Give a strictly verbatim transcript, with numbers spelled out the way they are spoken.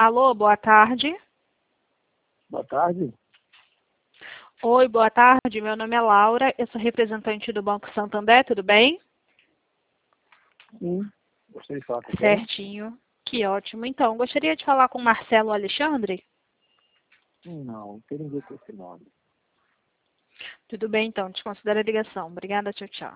Alô, boa tarde. Boa tarde. Oi, boa tarde. Meu nome é Laura, eu sou representante do Banco Santander, tudo bem? Sim, gostaria de falar com quem? Certinho. Que ótimo. Então, gostaria de falar com o Marcelo Alexandre? Não, não tem ninguém com esse nome. Tudo bem, então. Desconsidera a ligação. Obrigada, tchau, tchau.